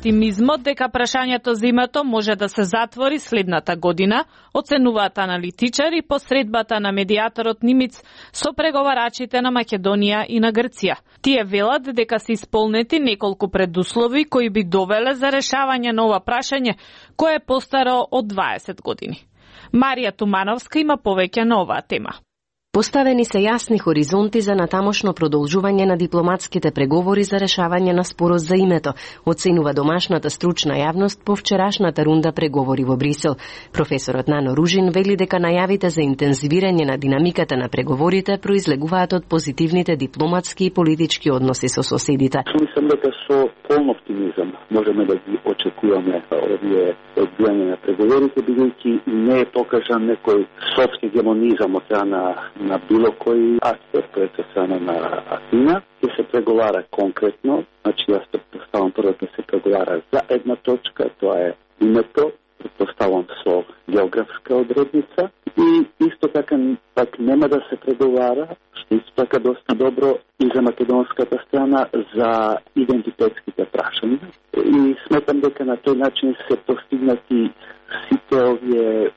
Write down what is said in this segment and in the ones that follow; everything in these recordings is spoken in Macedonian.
оптимизмот дека прашањето за името може да се затвори следната година, оценуваат аналитичари по средбата на медијаторот Нимиц со преговарачите на Македонија и на Грција. Тие велат дека се исполнети неколку предуслови кои би довеле за решавање на ова прашање, кое е постаро од 20 години. Марија Тумановска има повеќе на оваа тема. Поставени се јасни хоризонти за натамошно продолжување на дипломатските преговори за решавање на спорот за името, оценува домашната стручна јавност по вчерашната рунда преговори во Брисел. Професорот Нано Ружин вели дека најавите за интензивирање на динамиката на преговорите произлегуваат од позитивните дипломатски и политички односи со соседите. Мислам дека со полн оптимизам можеме да ги очекуваме овие одбијање на преговорите, бидејќи не е покажан некој софтски гемонизам од страна на било кој аспект, кој е страна на Атина, ќе се преговара конкретно, значи јас предпоставам прво да се преговара за една точка, тоа е името, предпоставам со географска одредница, и исто така пак нема да се преговара, што исто така доста добро и за македонската страна, за идентитетските прашања. И сметам дека на тој начин се постигнати сите овие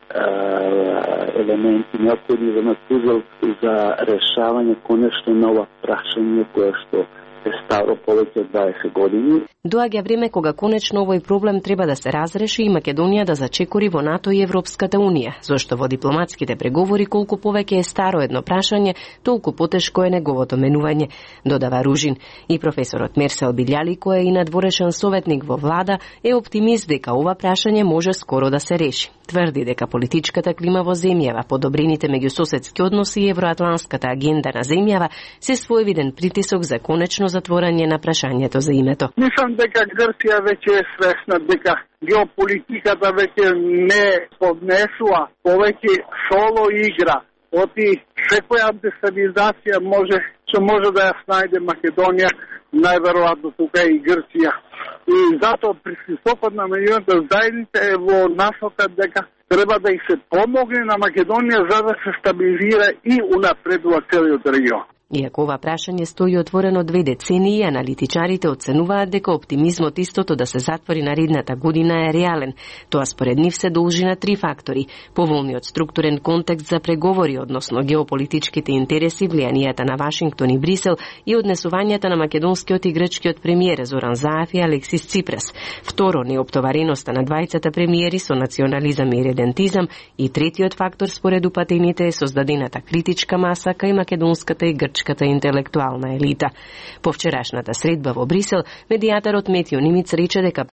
елементи необходни за напузел за решавање конечно на ова прашање кое што е старо повеќе од 20 години. Доаѓа време кога конечно овој проблем треба да се разреши и Македонија да зачекори во НАТО и Европската Унија, зашто во дипломатските преговори колку повеќе е старо едно прашање, толку потешко е неговото менување, додава Ружин. И професорот Мерсел Билјали, кој е и надворешен советник во влада, е оптимист дека ова прашање може скоро да се реши. Тврди дека политичката клима во земјава, подобрените меѓусоседски односи и евроатланската агенда на земјава се своевиден притисок за конечно затворање на прашањето за името. Мислам дека Грција веќе е свесна дека геополитиката веќе не поднесува повеќе соло игра. Оти секоја дестабилизација што може да ја снајде Македонија, најверојатно тука и Грција. И затоа пристапот на меѓународната заедница е во насока дека треба да и се помогне на Македонија за да се стабилизира и унапредува целиот регион. Иако ова прашање стои отворено 2 децении, аналитичарите оценуваат дека оптимизмот истото да се затвори наредната година е реален. Тоа според нив се должи на 3 фактори: поволниот структурен контекст за преговори, односно геополитичките интереси, влијанијата на Вашингтон и Брисел и однесувањата на македонскиот и грчкиот премиер Зоран Заев и Алексис Ципрас. Второ, неоптовареноста на двајцата премиери со национализам и редентизам, и третиот фактор според упатените е создадената критичка маса кај македонската и грчката интелектуална елита. По вчерашната средба во Брисел, медијаторот Метјо Нимиц рече дека